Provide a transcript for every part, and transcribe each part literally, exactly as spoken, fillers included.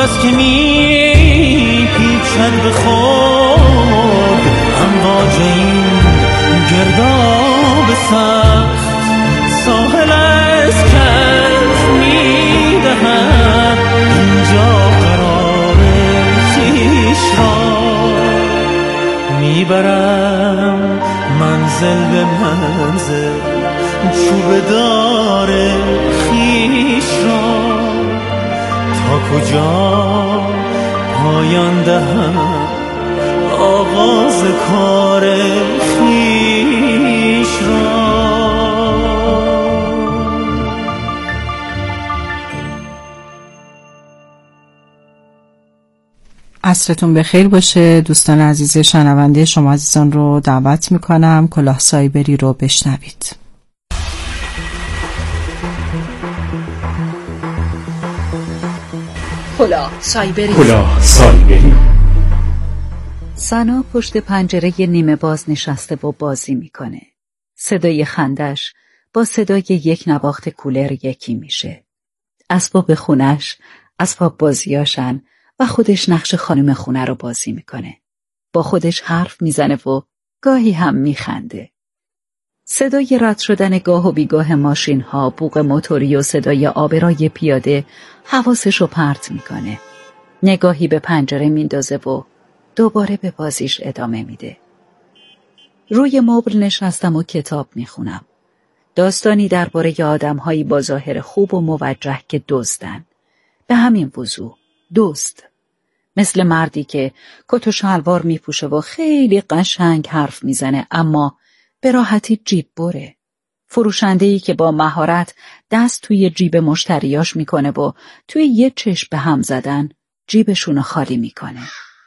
است که می پیچد به خود امواج این گرداب سخت. ساحل است که از می دهد اینجا قرار خویش را. میبرم منزل به منزل چوب دار خویش را. تا کجا پایان دهم آغاز کار خویش را. عصرتون بخیر باشه دوستان عزیز. شنونده شما عزیزان رو دعوت میکنم کلاه سایبری رو بشنوید. کلاه سایبری. کلاه سایبری. سنا پشت پنجره نیمه باز نشسته و بازی میکنه. صدای خندش با صدای یک نواخت کولر یکی میشه. اسباب خونش اسباب بازیاشن و خودش نقش خانم خونه رو بازی میکنه. با خودش حرف میزنه و گاهی هم میخنده. صدای رد شدن گاه و بیگاه ماشین ها، بوق موتوری و صدای آبرای پیاده حواسش رو پرت میکنه. نگاهی به پنجره میندازه و دوباره به بازیش ادامه میده. روی مبل نشستم و کتاب میخونم. داستانی درباره آدم‌هایی با ظاهر خوب و موجه که دزدن. به همین وضوح دزد. مثل مردی که کت و شلوار میپوشه و خیلی قشنگ حرف میزنه اما به راحتی جیب بره. فروشنده‌ای که با مهارت دست توی جیب مشتریاش میکنه و توی یه چشم به هم زدن جیبشونو خالی میکنه.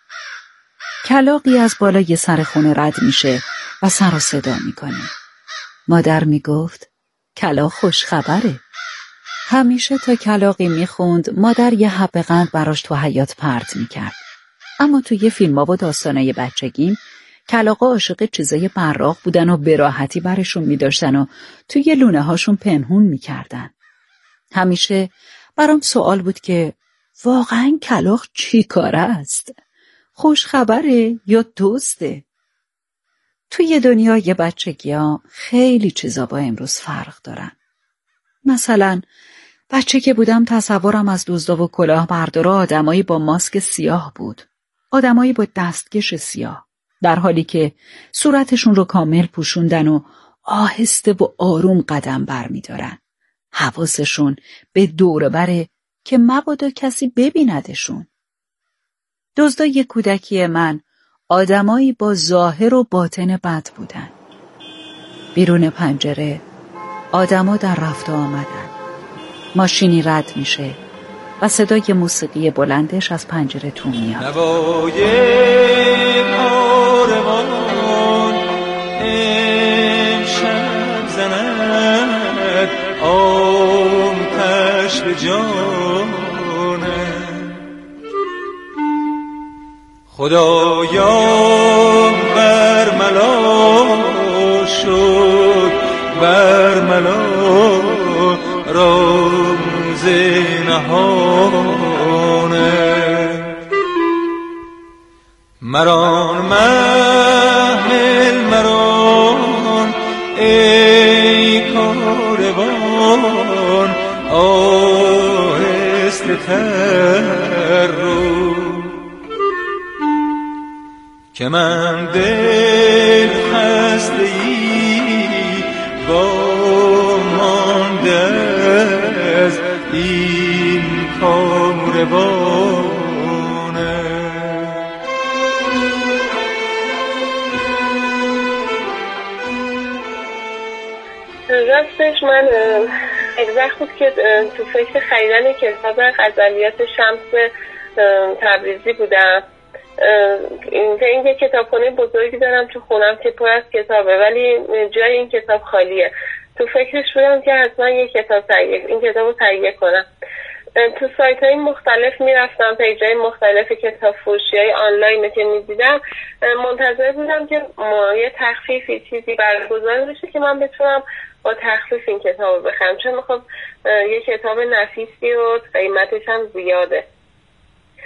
کلاغی از بالای سر خونه رد میشه و سر و صدا میکنه. مادر میگفت کلاغ خوش خبره. همیشه تا کلاغی میخوند مادر یه حب قند براش تو حیاط پرت میکرد. اما توی فیلم‌ها و داستانای بچگیم کلاغا عاشق چیزای براق بودن و به راحتی برشون میداشتن و توی لونه هاشون پنهون میکردن. همیشه برام سوال بود که واقعاً کلاغ چی کاره است؟ خوش خبره یا دزده؟ توی دنیای بچگی‌ها خیلی چیزا با امروز فرق دارن. مثلا بچه که بودم تصورم از دزدا و کلاهبردارا آدمایی با ماسک سیاه بود. آدمایی با دستکش سیاه. در حالی که صورتشون رو کامل پوشوندن و آهسته و آروم قدم بر می دارن. حواسشون به دور بره که مبادا کسی ببیندشون. دزدای کودکی من آدمایی با ظاهر و باطن بد بودن. بیرون پنجره آدما در رفت و آمدن. ماشینی رد میشه و صدای موسیقی بلندش از پنجره تو میاد. نوای کاروان امشب زند آتش به جانه. خدایا بر ملا شد بر ملا راز نهانه. مران محمل مران ای کاروان آهسته تر رو که من دل خسته ای با مانده از این کاروانه. راستش من اگزخ بود که تو فکر خریدن کتاب غزلیات شمس تبریزی بودم. اینکه این که کتابخونه بزرگی دارم تو خونم که پر از کتابه ولی جای این کتاب خالیه. تو فکرش بودم که حتما یک کتاب تهیه این کتاب رو تهیه کنم. تو سایت های مختلف میرفتم، پیج های مختلف کتاب فروشی های آنلاین که میدیدم منتظر بودم که یه تخفیفی چیزی برگزار بشه که من بتونم با تخفیف این کتاب رو بخرم، چون خب یه کتاب نفیسی و قیمتش هم زیاده.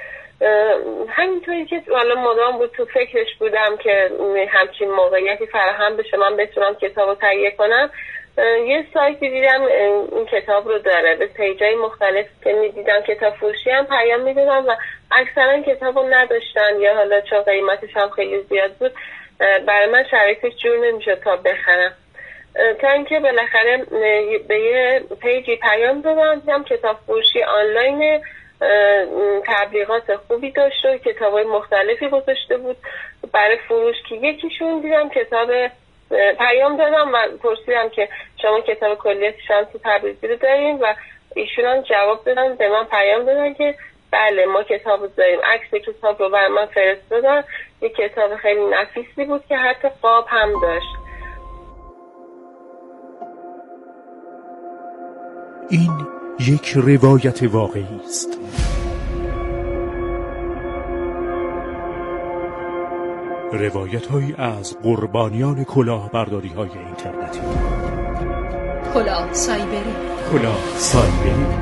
همینطوری که حالا مدام بود تو فکرش بودم که همچین موقعیتی فراهم بشه من بتونم کتاب رو تهیه کنم. یه سایتی دیدم این کتاب رو داره، به پیجای مختلف که میدیدم کتاب فروشی هم پیام میدادم و اکثرا کتاب رو نداشتن یا حالا چون قیمتش هم خیلی زیاد بود برای من شرایطش جور نمیشد تا بخرم. تا اینکه بالاخره به یه پیجی پیام دادم، دیدم کتاب فروشی آنلاین تبلیغات خوبی داشت و کتابای مختلفی گذاشته بود برای فروش که یکیشون دیدم کتاب، پیام دادم و پرسیدم که شما کتاب کلیات شمس تبریزی رو دارین و ایشون هم جواب دادن، به من پیام دادن که بله ما کتاب رو داریم. عکس کتاب رو بر من فرستادن، یه کتاب خیلی نفیسی بود که حتی قاب هم داشت. این یک روایت واقعی است. روایت هایی از قربانیان کلاهبرداری های اینترنتی. کلاه سایبری. کلاه سایبری.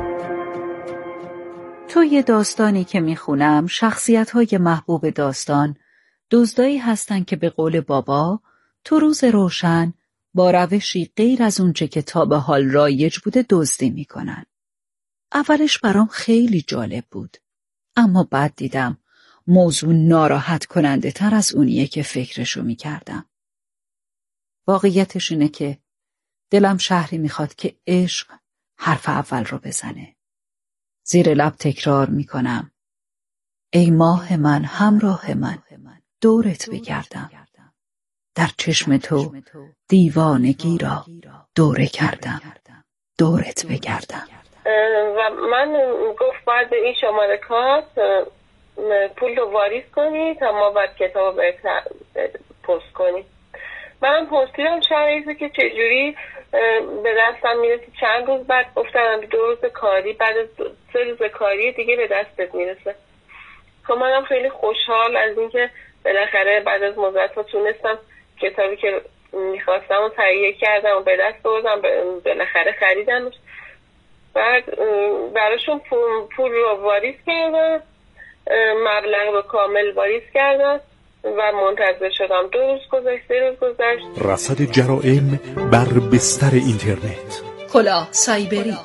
توی داستانی که میخونم شخصیت های محبوب داستان دزدایی هستن که به قول بابا تو روز روشن با روشی غیر از اونچه که تا به حال رایج بوده دزدی میکنن. اولش برام خیلی جالب بود، اما بعد دیدم موضوع ناراحت کننده تر از اونیه که فکرشو میکردم. واقعیتش اینه که دلم شهری میخواد که عشق حرف اول رو بزنه. زیر لب تکرار میکنم ای ماه من همراه من دورت بگردم، در چشم تو دیوانگی را دوره کردم، دورت بگردم. و من گفت باید به این شماره کارت پول رو واریز کنی تا ما باید کتاب رو پست کنی. من پرسیدم شرایطی که چجوری به دستم میرسی. چند روز بعد گفتن دو روز کاری، بعد از سه روز کاری دیگه به دستت میرسه. خب منم خیلی خوشحال از اینکه بالاخره بعد از مدت‌ها تونستم کتابی که میخواستم رو تهیه کردم و به دست بردم، بالاخره خریدمش. بعد براشون پول رو واریز کردم، مبلغ رو کامل واریز کردم و منتظر شدم. دو روز گذشت، سه روز گذشت. رصد جرائم بر بستر اینترنت. کلاه سایبری.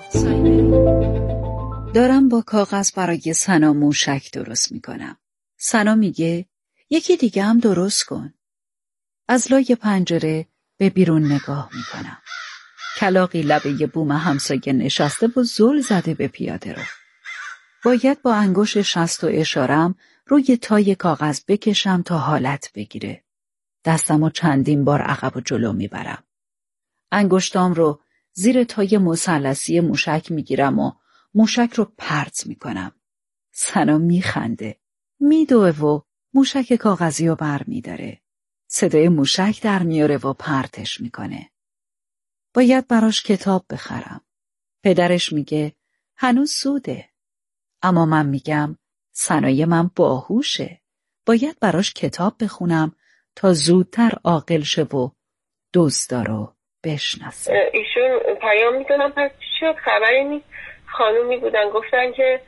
دارم با کاغذ برای سنا موشک درست میکنم. سنا میگه یکی دیگه هم درست کن. از لای پنجره به بیرون نگاه میکنم. کلاغی لبه بوم همسایه نشسته و زل زده به پیاده رو. باید با انگشت شست و اشارم روی تای کاغذ بکشم تا حالت بگیره. دستمو چندین بار عقب و جلو میبرم. انگشتام رو زیر تای مثلثی موشک میگیرم و موشک رو پرت میکنم. سنا میخنده. میدوه و موشک کاغذی رو بر میداره. صدای موشک در میاره و پرتش میکنه. باید براش کتاب بخرم. پدرش میگه هنوز سوده. اما من میگم سنای من باهوشه. باید براش کتاب بخونم تا زودتر عاقل شه و دزدا رو بشناسه. ایشون پیام میدونم پس شد خبری نیست. خانومی بودن گفتن که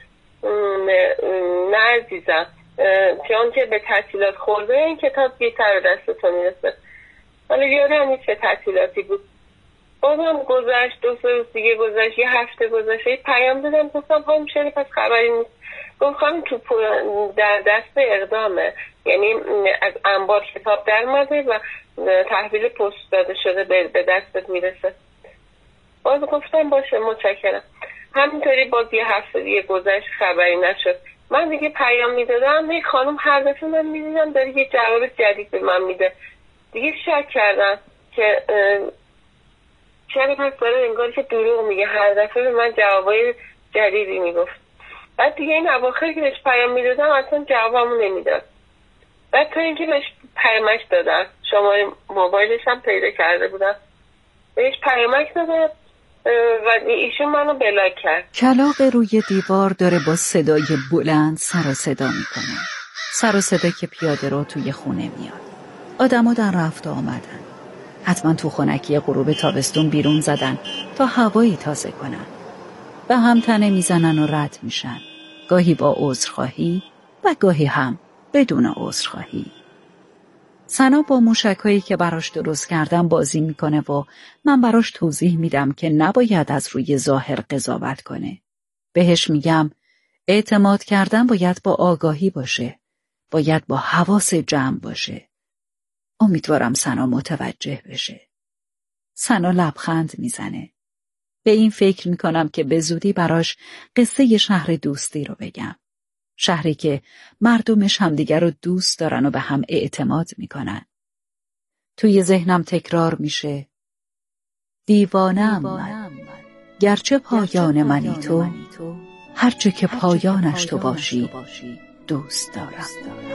نه عزیزم، چون که به تعطیلات خورده این کتاب بیشتر دستتون میرسه. حالا یادم نیست چه تعطیلاتی بود. بازم گذشت، دو سه روز دیگه گذشت، یه هفته گذشت، یه پیام دادم گفتم ها میشه پس خبری نیست. گفتم تو در دست اقدامه، یعنی از انبار کتاب در اومده و تحویل پست داده شده به دستت میرسه. باز گفتم باشه متشکرم. همینطوری باز یه هفته دیگه گذشت خبری نشد. من دیگه پیام میدادم یه خانم هر دفعه من میدیدم داره یه جواب جدید به من میده. دیگه شک کردم که چرا پس داره انگار که دروغ میگه، هر دفعه به من جوابای جدیدی میگفت. بعد دیگه این اواخر که بهش پیام میدادم اصلا جوابمو نمیداد. بعد تا اینکه بهش پیامک دادم، شماره موبایلش هم پیدا کرده بودم، بهش پیامک دادم و ایشون منو بلاک کرد. کلاغ روی دیوار داره با صدای بلند سر و صدا میکنه. سر و صدا که پیاده رو توی خونه میاد. آدما در رفت آمدن. حتما تو خنکی غروب تابستون بیرون زدن تا هوایی تازه کنن. به هم تنه میزنن و رد میشن. گاهی با عذرخواهی، و گاهی هم بدون عذرخواهی. سنا با موشک‌هایی که براش درست کردم بازی میکنه و من براش توضیح میدم که نباید از روی ظاهر قضاوت کنه. بهش میگم اعتماد کردن باید با آگاهی باشه. باید با حواس جمع باشه. امیدوارم سنا متوجه بشه. سنا لبخند میزنه. به این فکر میکنم که به زودی براش قصه شهر دوستی رو بگم. شهری که مردمش همدیگر رو دوست دارن و به هم اعتماد میکنن. توی ذهنم تکرار میشه دیوانه‌ام من، گرچه پایان منی تو، هرچه که پایانش تو باشی دوست دارم.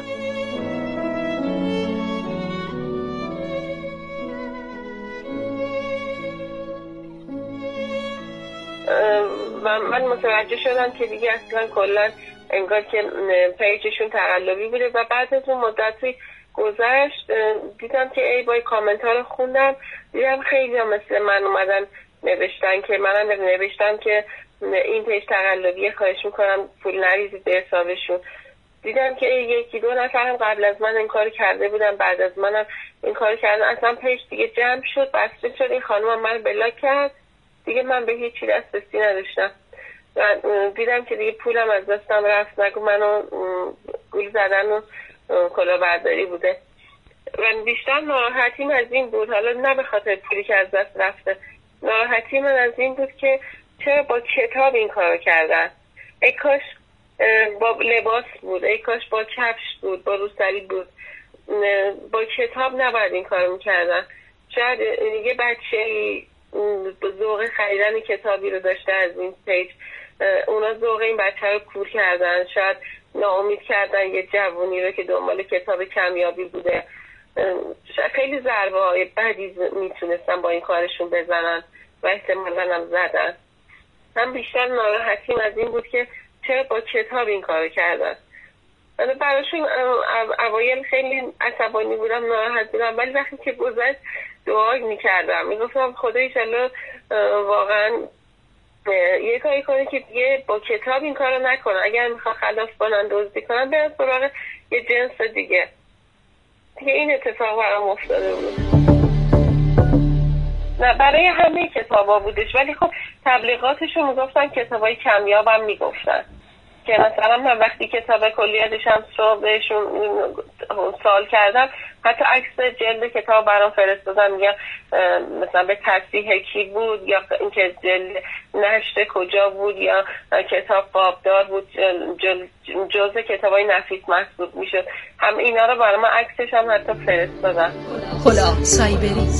و من متوجه شدم که دیگه اصلا کلا انگار که پیجشون تقلبی بوده و بعد از اون مدتی گذشت دیدم که ای بای کامنت ها رو خوندم، دیدم خیلی هم مثل من اومدن نوشتن که منم نوشتم که این پیج تقلبیه، خواهش میکنم پول نریزید به حسابشون. دیدم که یکی دو نفر هم قبل از من این کار کرده بودن، بعد از منم این کار کردن، اصلا پیج دیگه جمع شد، بسته شد. این خانم من بلاک کرد، دیگه من به هیچی دسترسی نداشتم و دیدم که دیگه پولم از دستم رفت، نگو منو گول زدن و کلاهبرداری بوده. و بیشتر ناراحتیم از این بود، حالا نه به خاطر پولی که از دست رفته، ناراحتی من از این بود که چرا با کتاب این کارو کردن. ای کاش با لباس بود، ای کاش با کفش بود، با روسری بود، با کتاب نباید این کارو میکردن. شاید یه بچه‌ای ذوق خریدن کتابی رو داشته از این پیج، اونا ذوق این بچه رو کور کردن، شاید ناامید کردن یه جوونی رو که دنبال کتاب کمیابی بوده. خیلی ضربه های بدی میتونستن با این کارشون بزنن و احتمالاً هم زدن. هم بیشتر ناراحتیم از این بود که چرا با کتاب این کارو کردن. من براشون اوایل خیلی عصبانی بودم، ناراحت بودم، ولی وقتی که گذشت دعا میکردم، میگفتم خدا ایشالله واقعا یه کاری کنه که دیگه با کتاب این کارو نکنن، اگر میخوان خلاف کنن دزدی کنن برن سراغ یه جنس دیگه. دیگه این اتفاق برام افتاده بود. نه برای همه کتابا بودش، ولی خب تبلیغاتشو میگفتن کتابای کمیابم میگفتن که مثلا من وقتی کتاب کلیت شمس رو بهشون سوال کردم، حتی عکس جلد کتاب برام فرستادن، میگن مثلا به تصحیح کی بود یا اینکه جلد نشر کجا بود یا کتاب قابدار بود، جزء کتابای نفیس محسوب میشد. هم اینا رو برام عکسش هم حتی فرستادن. کلاه سایبری.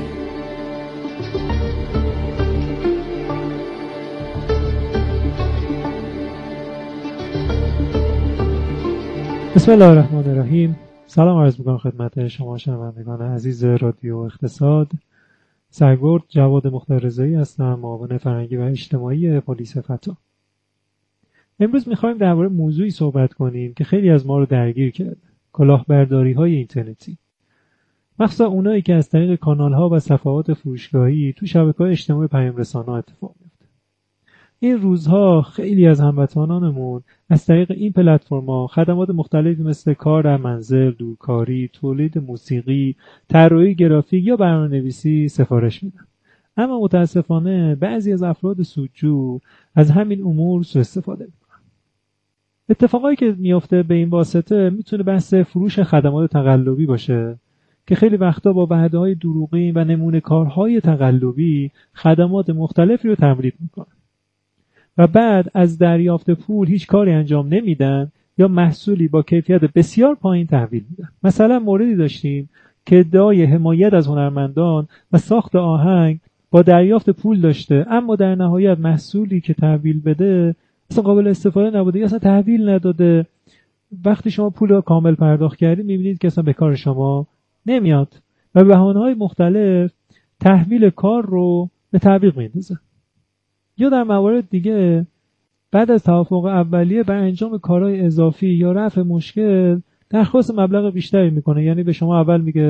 بسم الله الرحمن الرحیم. سلام عرض می‌کنم خدمت شما شنوندگان عزیز رادیو اقتصاد. سرگرد جواد مختاررضایی هستم، معاون فرهنگی و اجتماعی پلیس فتا. امروز می‌خوایم درباره موضوعی صحبت کنیم که خیلی از ما رو درگیر کرده: کلاهبرداری‌های اینترنتی. مخصوصا اونایی که از طریق کانال‌ها و صفحات فروشگاهی تو شبکه‌های اجتماعی پیام‌رسان‌ها اتفاق میفته. این روزها خیلی از هموطنانمون از طریق این پلتفرم‌ها خدمات مختلفی مثل کار در منزل، دورکاری، تولید موسیقی، طراحی گرافیک یا برنامه‌نویسی سفارش میدن. اما متاسفانه بعضی از افراد سودجو از همین امور سوء استفاده میکنن. اتفاقایی که میفته به این واسطه میتونه بحث فروش خدمات تقلبی باشه که خیلی وقتا با وعده‌های دروغین و نمونه کارهای تقلبی خدمات مختلفی رو تمریض میکنن و بعد از دریافت پول هیچ کاری انجام نمیدن یا محصولی با کیفیت بسیار پایین تحویل میدن. مثلا موردی داشتیم که ادعای حمایت از هنرمندان و ساخت آهنگ با دریافت پول داشته، اما در نهایت محصولی که تحویل بده اصلا قابل استفاده نبوده یا اصلا تحویل نداده. وقتی شما پول رو کامل پرداخت کردید میبینید که اصلا به کار شما نمیاد و به بهانه‌های مختلف تحویل کار رو به تعویق میندازه. یا در موارد دیگه بعد از توافق اولیه بر انجام کارهای اضافی یا رفع مشکل درخواست مبلغ بیشتری میکنه. یعنی به شما اول میگه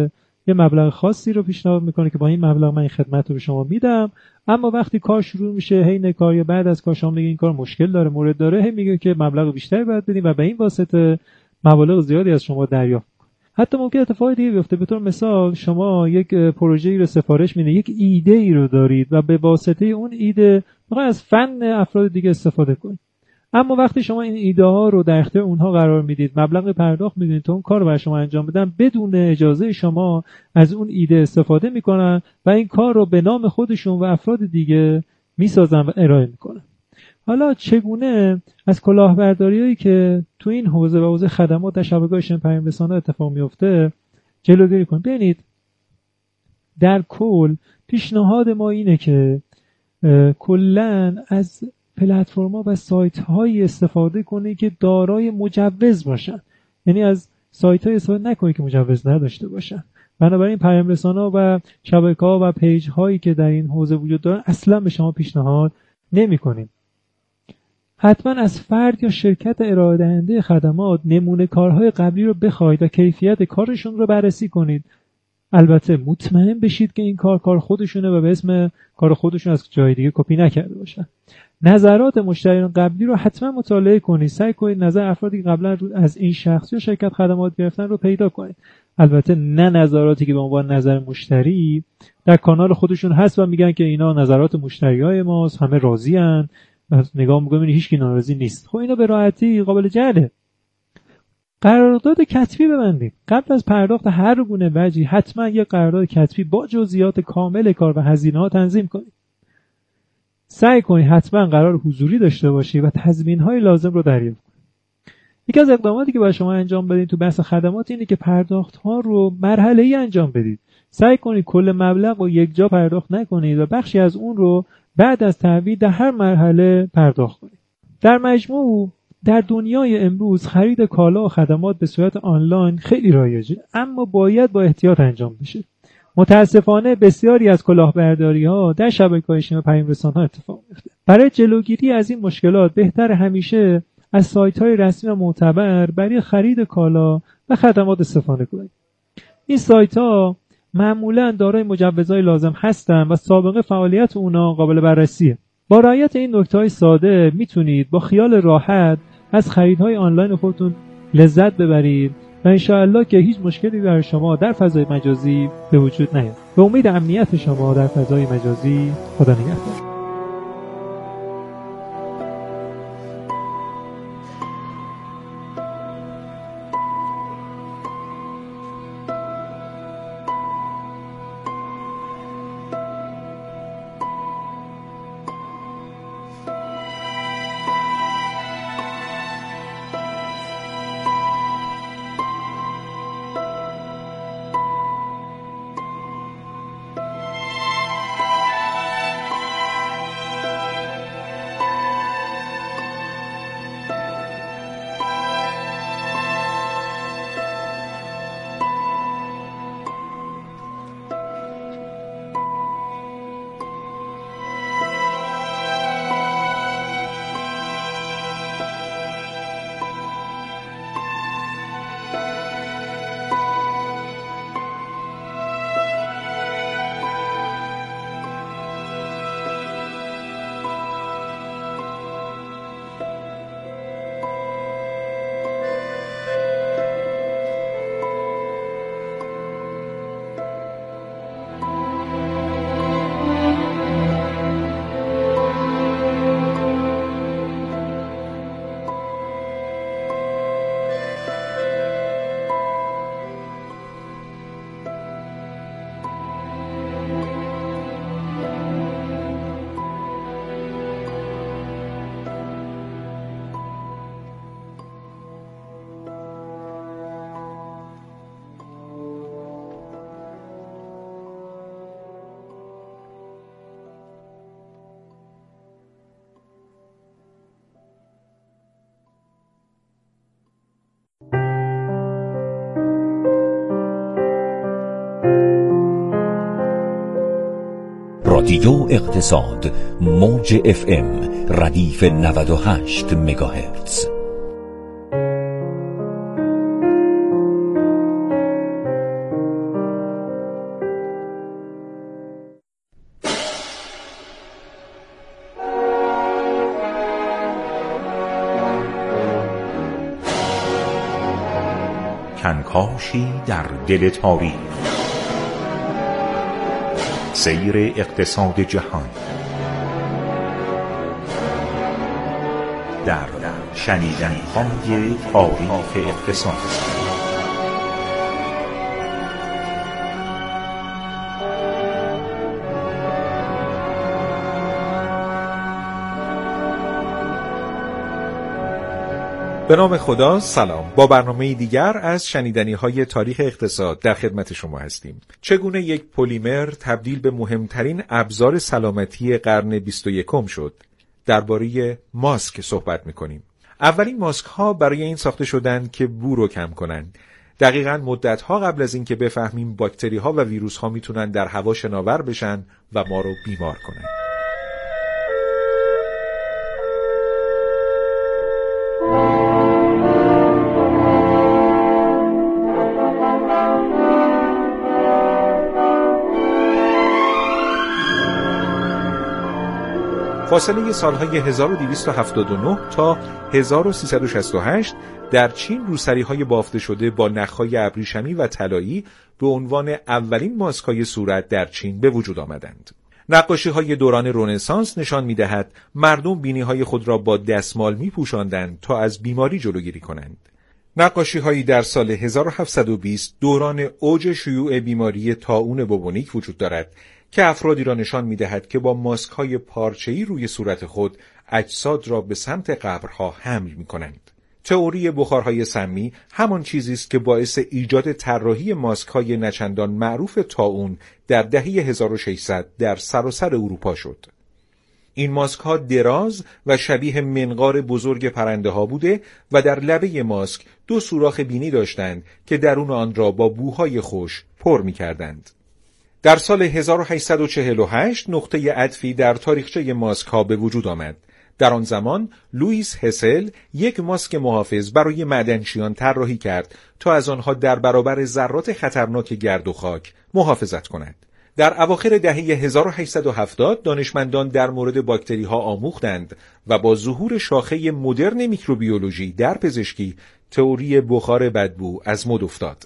یه مبلغ خاصی رو پیشنهاد میکنه که با این مبلغ من این خدمت رو به شما میدم، اما وقتی کار شروع میشه حین کار یا بعد از کار شما میگه این کار مشکل داره، مورد داره، هی میگه که مبلغ بیشتری باید بدین و به این واسطه مبالغ زیادی از شما دریافت میکنه. حتی ممکن اتفاقی دیگه بیفته. به طور مثال شما یک پروژه‌ای رو سفارش میدید، یک ایده ای رو دارید و به واسطه اون ایده میخواید از فن افراد دیگه استفاده کنید، اما وقتی شما این ایده ها رو در اختیار اونها قرار میدید، مبلغ پرداخت میدید تا اون کار رو برای شما انجام بدن، بدون اجازه شما از اون ایده استفاده میکنن و این کار رو به نام خودشون و افراد دیگه میسازن و ارائه میکنن. حالا چگونه از کلاهبرداریایی که تو این حوزه و حوزه خدمات در شبکه‌های اجتماعی پیام رسانه اتفاق میفته جلوگیری کنید؟ ببینید در کل پیشنهاد ما اینه که کلاً از پلتفرم‌ها و سایت‌های استفاده کنید که دارای مجوز باشن، یعنی از سایت‌های استفاده نکنید که مجوز نداشته باشن. بنابراین پیام رسانه‌ها و شبکه‌ها و پیج‌هایی که در این حوزه وجود دارن اصلاً به شما پیشنهاد نمی‌کنیم. حتما از فرد یا شرکت ارائه دهنده خدمات نمونه کارهای قبلی رو بخواید و کیفیت کارشون رو بررسی کنید. البته مطمئن بشید که این کار کار خودشونه و به اسم کار خودشون از جای دیگه کپی نکرده باشن. نظرات مشتریان قبلی رو حتما مطالعه کنید. سعی کنید نظر افرادی که قبلا از این شخص یا شرکت خدمات گرفتن رو پیدا کنید. البته نه نظراتی که به عنوان نظر مشتری در کانال خودشون هست و میگن که اینا نظرات مشتریای ماست، همه راضی ان، نگاه میکنیم هیچ کی ناراضی نیست. خب اینا به راحتی قابل جهله. قرارداد کتبی ببندید. قبل از پرداخت هر گونه وجهی حتما یک قرارداد کتبی با جزئیات کامل کار و هزینه‌ها تنظیم کنید. سعی کنید حتما قرار حضوری داشته باشید و تضمین‌های لازم رو دریافت کنید. یکی از اقداماتی که باید شما انجام بدید تو بحث خدمات اینه که پرداخت‌ها رو مرحله‌ای انجام بدید. سعی کنید کل مبلغ رو یک جا پرداخت نکنید و بخشی از اون رو بعد از تحویل در هر مرحله پرداخت کنید. در مجموع در دنیای امروز خرید کالا و خدمات به صورت آنلاین خیلی رایجه، اما باید با احتیاط انجام بشه. متاسفانه بسیاری از کلاهبرداری‌ها در شبکه‌های اجتماعی پیام رسانه‌ها اتفاق میفته. برای جلوگیری از این مشکلات بهتر همیشه از سایت‌های رسمی و معتبر برای خرید کالا و خدمات استفاده کنید. این سایت‌ها معمولاً دارای مجوزهای لازم هستند و سابقه فعالیت اونا قابل بررسیه. با رعایت این نکته‌های ساده میتونید با خیال راحت از خریدهای آنلاین خودتون لذت ببرید و انشاءالله که هیچ مشکلی برای شما در فضای مجازی به وجود نیاد. به امید امنیت شما در فضای مجازی، خدا نگهدار. رادیو اقتصاد موج اف ام ردیف نود و هشت مگاهرتز. کنکاشی در دل تاریخ. سیر اقتصاد جهان در شنیدنی‌های تاریخ اقتصاد. به نام خدا، سلام. با برنامه دیگر از شنیدنی‌های تاریخ اقتصاد در خدمت شما هستیم. چگونه یک پلیمر تبدیل به مهمترین ابزار سلامتی قرن بیست و یکم شد؟ درباره ماسک صحبت می‌کنیم. اولین ماسک‌ها برای این ساخته شدند که بو رو کم کنند. دقیقاً مدت‌ها قبل از اینکه بفهمیم باکتری‌ها و ویروس‌ها میتونن در هوا شناور بشن و ما رو بیمار کنن. فاصله سالهای هزار و دویست و هفتاد و نه تا هزار و سیصد و شصت و هشت در چین روسری‌های بافته شده با نخ‌های ابریشمی و طلایی به عنوان اولین ماسک‌های صورت در چین به وجود آمدند. نقاشی‌های دوران رنسانس نشان می‌دهد مردم بینی‌های خود را با دستمال می‌پوشاندند تا از بیماری جلوگیری کنند. نقاشی‌هایی در سال هزار و هفتصد و بیست دوران اوج شیوع بیماری طاعون بوبونیک وجود دارد که افرادی را نشان می‌دهد که با ماسک‌های پارچه‌ای روی صورت خود اجساد را به سمت قبرها حمل می‌کنند. تئوری بخارهای سمی همان چیزی است که باعث ایجاد طراحی ماسک‌های نچندان معروف طاعون در دهه هزار و ششصد در سراسر اروپا شد. این ماسک‌ها دراز و شبیه منقار بزرگ پرنده‌ها بوده و در لبه ماسک دو سوراخ بینی داشتند که درون آن را با بوهای خوش پر می‌کردند. در سال هزار و هشتصد و چهل و هشت نقطه عطفی در تاریخچه ماسک‌ها به وجود آمد. در آن زمان لوئیس هسل یک ماسک محافظ برای معدنچیان طراحی کرد تا از آنها در برابر ذرات خطرناک گرد و خاک محافظت کند. در اواخر دهه هزار و هشتصد و هفتاد دانشمندان در مورد باکتری‌ها آموختند و با ظهور شاخه مدرن میکروبیولوژی در پزشکی تئوری بخار بدبو از مد افتاد.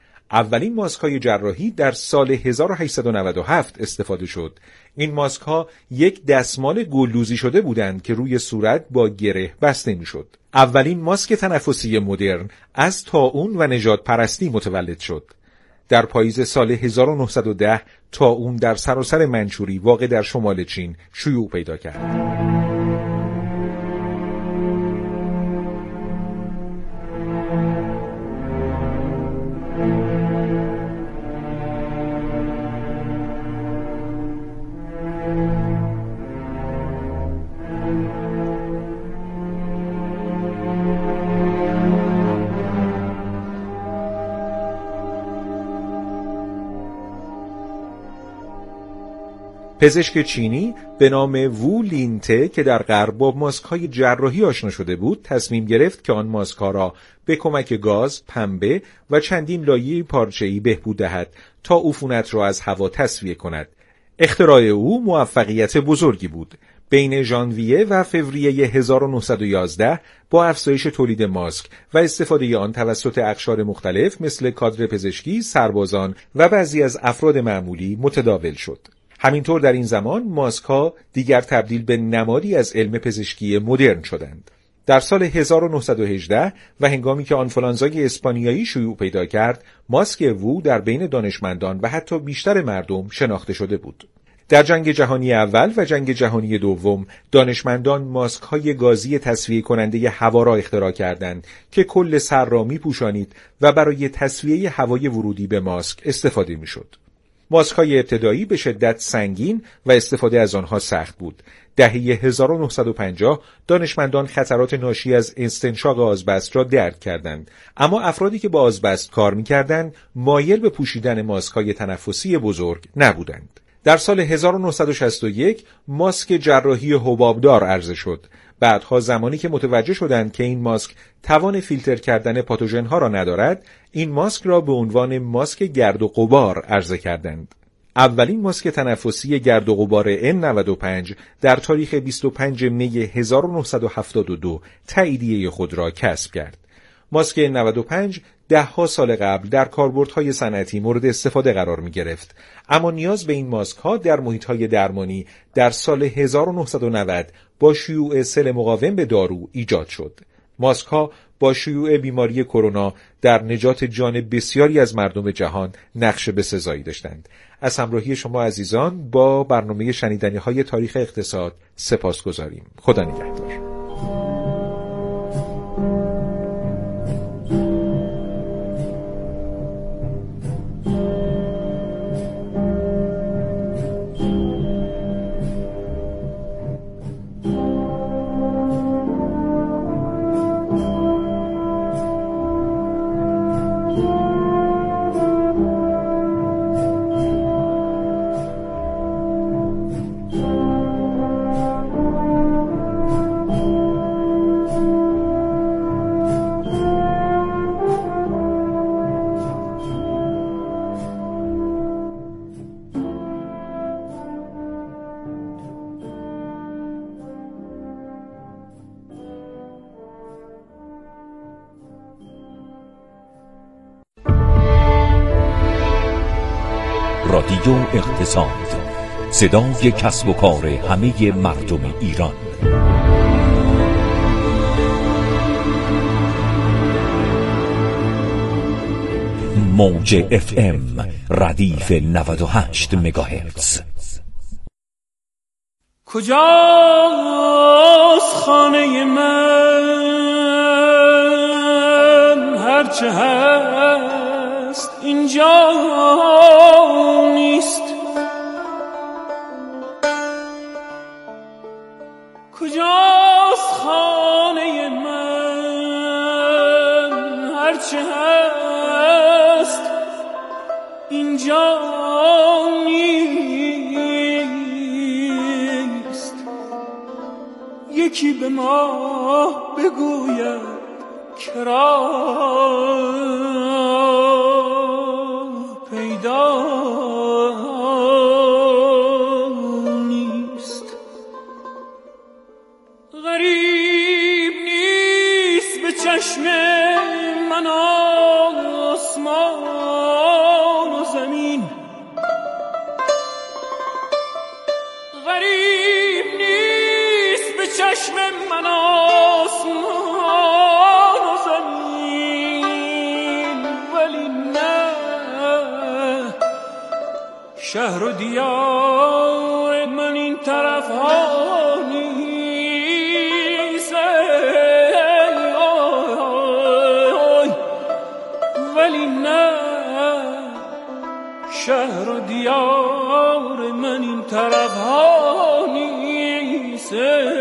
اولین ماسک‌های جراحی در سال هزار و هشتصد و نود و هفت استفاده شد. این ماسک‌ها یک دستمال گلدوزی شده بودند که روی صورت با گره بسته می‌شد. اولین ماسک تنفسی مدرن از طاعون و نژاد پرستی متولد شد. در پاییز سال هزار و نهصد و ده طاعون در سراسر منچوری واقع در شمال چین شیوع پیدا کرد. پزشک چینی به نام وو لینته که در غرب با ماسک‌های جراحی آشنا شده بود، تصمیم گرفت که آن ماسک‌ها را به کمک گاز، پنبه و چندین لایه پارچه‌ای بهبود دهد تا عفونت را از هوا تصفیه کند. اختراع او موفقیت بزرگی بود. بین ژانویه و فوریه هزار و نهصد و یازده با افزایش تولید ماسک و استفاده آن توسط اقشار مختلف مثل کادر پزشکی، سربازان و بعضی از افراد معمولی متداول شد. همینطور در این زمان ماسک‌ها دیگر تبدیل به نمادی از علم پزشکی مدرن شدند. در سال هزار و نهصد و هجده و هنگامی که آنفولانزای اسپانیایی شیوع پیدا کرد، ماسک وو در بین دانشمندان و حتی بیشتر مردم شناخته شده بود. در جنگ جهانی اول و جنگ جهانی دوم دانشمندان ماسک‌های گازی تصفیه کننده هوا را اختراع کردند که کل سر را می‌پوشانید و برای تصفیه هوای ورودی به ماسک استفاده می‌شد. ماسک‌های ابتدایی به شدت سنگین و استفاده از آنها سخت بود. دهه هزار و نهصد و پنجاه دانشمندان خطرات ناشی از استنشاق آزبست را درک کردند، اما افرادی که با آزبست کار می‌کردند مایل به پوشیدن ماسک‌های تنفسی بزرگ نبودند. در سال هزار و نهصد و شصت و یک ماسک جراحی حبابدار عرضه شد. بعدها زمانی که متوجه شدند که این ماسک توان فیلتر کردن پاتوژن‌ها را ندارد، این ماسک را به عنوان ماسک گرد و غبار عرضه کردند. اولین ماسک تنفسی گرد و غبار ان نود و پنج در تاریخ بیست و پنجم می هزار و نهصد و هفتاد و دو تاییدیه خود را کسب کرد. ماسک ان نود و پنج دهها سال قبل در کاربردهای صنعتی مورد استفاده قرار می گرفت، اما نیاز به این ماسک ها در محیط های درمانی در سال هزار و نهصد و نود با شیوع سل مقاوم به دارو ایجاد شد. ماسک ها با شیوع بیماری کرونا در نجات جان بسیاری از مردم جهان نقش بسزایی داشتند. از همراهی شما عزیزان با برنامه شنیدنی های تاریخ اقتصاد سپاسگزاریم. خدا نگهدار. رادیو اقتصاد، صدای کسب و کار همه مردم ایران. موج اف ام ردیف نود و هشت مگاهرتز. کجاست خانه من؟ هرچه هست اینجا نیست. کجاست خانه من؟ هرچه هست اینجا نیست. یکی به ما بگوید کرا پیدا نیست. غریب نیست به چشم من آسمان و زمین. غریب نیست به چشم من آسمان و زمین. ولی نه، شهر و دیار من این طرف ها نیست. ولی نه، شهر و دیار من این طرف ها نیست.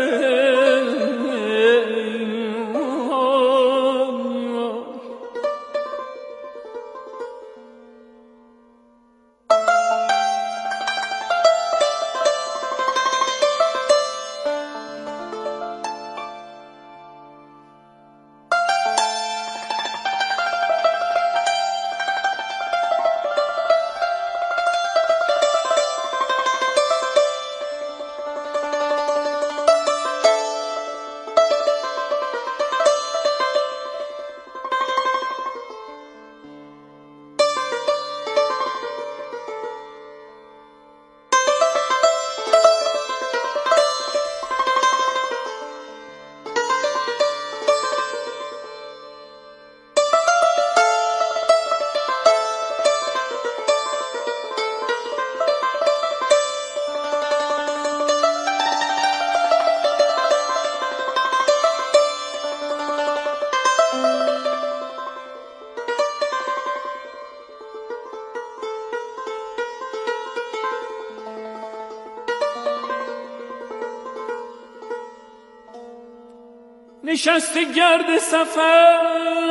نشسته گرد سفر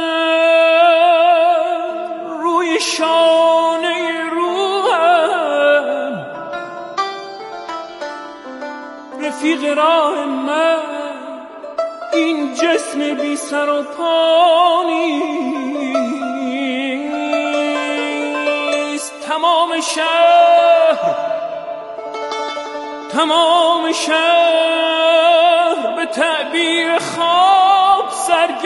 روی شانه روحم، رفیق راه من این جسم بی سر و پا نیست. تمام شهر تمام شهر به تعبیر خواب سرگرم